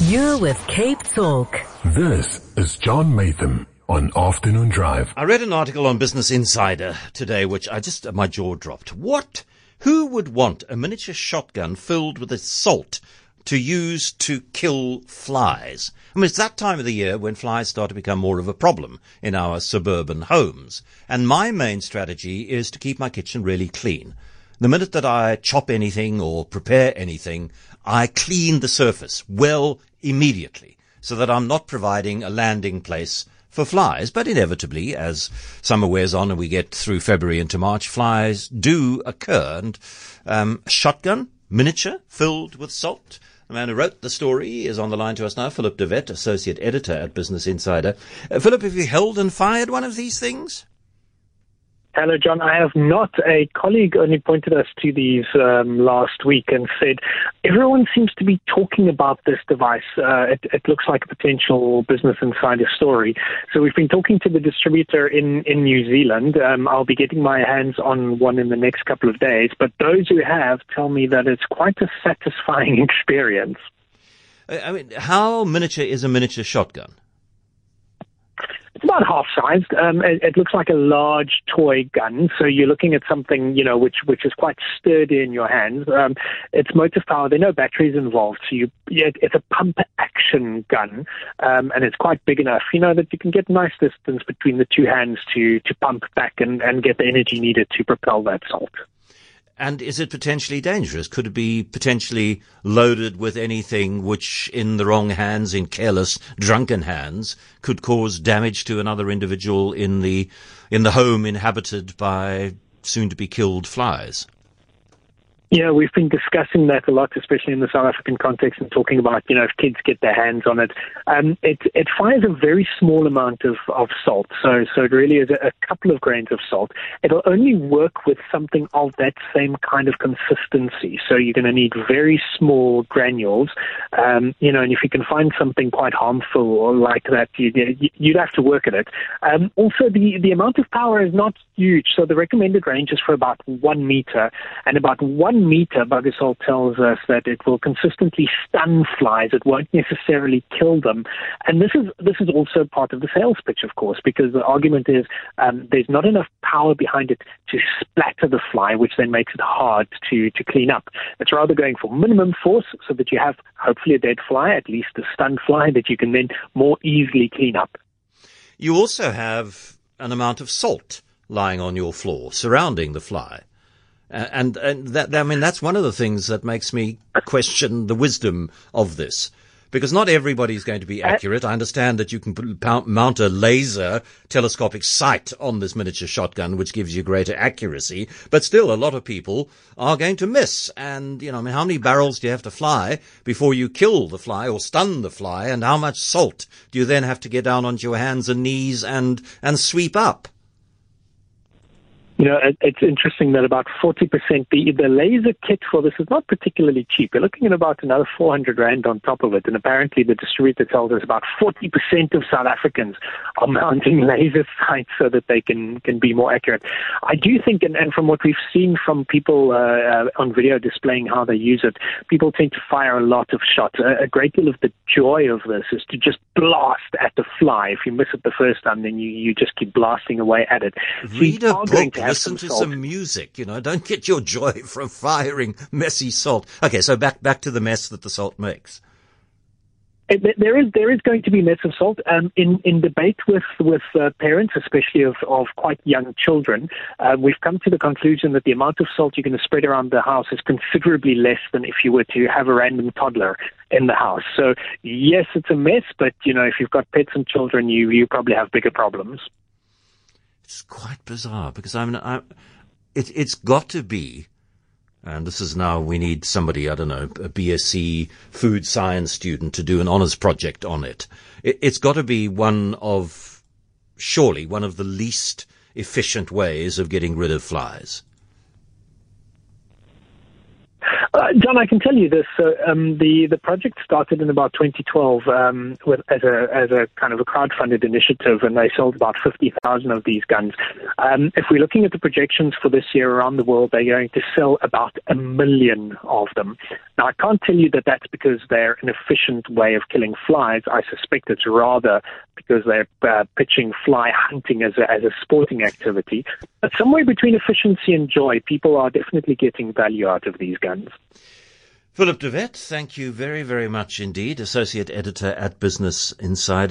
You're with Cape Talk. This is John Matham on Afternoon Drive. I read an article on Business Insider today, which my jaw dropped. Who would want a miniature shotgun filled with salt to use to kill flies? I mean, it's that time of the year when flies start to become more of a problem in our suburban homes. And my main strategy is to keep my kitchen really clean. The minute that I chop anything or prepare anything, I clean the surface well immediately so that I'm not providing a landing place for flies. But inevitably, as summer wears on and we get through February into March, flies do occur. And a shotgun, miniature, filled with salt. The man who wrote the story is on the line to us now, Philip de Wet, associate editor at Business Insider. Philip, have you held and fired one of these things? Hello, John. I have not. A colleague only pointed us to these last week and said everyone seems to be talking about this device. It looks like a potential Business Insider story. So we've been talking to the distributor in New Zealand. I'll be getting my hands on one in the next couple of days. But those who have tell me that it's quite a satisfying experience. I mean, how miniature is a miniature shotgun? It's about half-sized. It looks like a large toy gun, so you're looking at something, which is quite sturdy in your hands. It's motive power. There are no batteries involved, so it's a pump-action gun, and it's quite big enough, that you can get nice distance between the two hands to pump back and get the energy needed to propel that salt. And is it potentially dangerous? Could it be potentially loaded with anything which, in the wrong hands, in careless, drunken hands, could cause damage to another individual in the home inhabited by soon-to-be-killed flies? Yeah, we've been discussing that a lot, especially in the South African context, and talking about, if kids get their hands on it. It fires a very small amount of salt, so it really is a couple of grains of salt. It'll only work with something of that same kind of consistency, so you're going to need very small granules, and if you can find something quite harmful or like that, you'd have to work at it. Also, the amount of power is not huge, so the recommended range is for about 1 meter, and about 1 meter, Bugersalt tells us that it will consistently stun flies. It won't necessarily kill them. And this is also part of the sales pitch, of course, because the argument is there's not enough power behind it to splatter the fly, which then makes it hard to clean up. It's rather going for minimum force so that you have hopefully a dead fly, at least a stunned fly that you can then more easily clean up. You also have an amount of salt lying on your floor surrounding the fly. And that's one of the things that makes me question the wisdom of this, because not everybody's going to be accurate. I understand that you can mount a laser telescopic sight on this miniature shotgun, which gives you greater accuracy, but still a lot of people are going to miss. And, how many barrels do you have to fly before you kill the fly or stun the fly? And how much salt do you then have to get down onto your hands and knees and sweep up? It's interesting that about 40%, the laser kit for this is not particularly cheap. You're looking at about another 400 Rand on top of it. And apparently the distributor tells us about 40% of South Africans are mounting laser sights so that they can be more accurate. I do think, and from what we've seen from people on video displaying how they use it, people tend to fire a lot of shots. A great deal of the joy of this is to just blast at the fly. If you miss it the first time, then you just keep blasting away at it. Read a book. Listen to some music, don't get your joy from firing messy salt. Okay, so back to the mess that the salt makes. There is going to be mess of salt. In debate with parents, especially of quite young children, we've come to the conclusion that the amount of salt you're going to spread around the house is considerably less than if you were to have a random toddler in the house. So yes, it's a mess, but if you've got pets and children, you probably have bigger problems. It's quite bizarre because it's got to be, and this is now we need somebody, a BSc food science student to do an honours project on it. It's got to be surely one of the least efficient ways of getting rid of flies. John, I can tell you this. The project started in about 2012 as a kind of a crowdfunded initiative, and they sold about 50,000 of these guns. If we're looking at the projections for this year around the world, they're going to sell about 1 million of them. Now, I can't tell you that that's because they're an efficient way of killing flies. I suspect it's rather because they're pitching fly hunting as a sporting activity. But somewhere between efficiency and joy, people are definitely getting value out of these guns. Philip de Wet, thank you very, very much indeed. Associate Editor at Business Insider.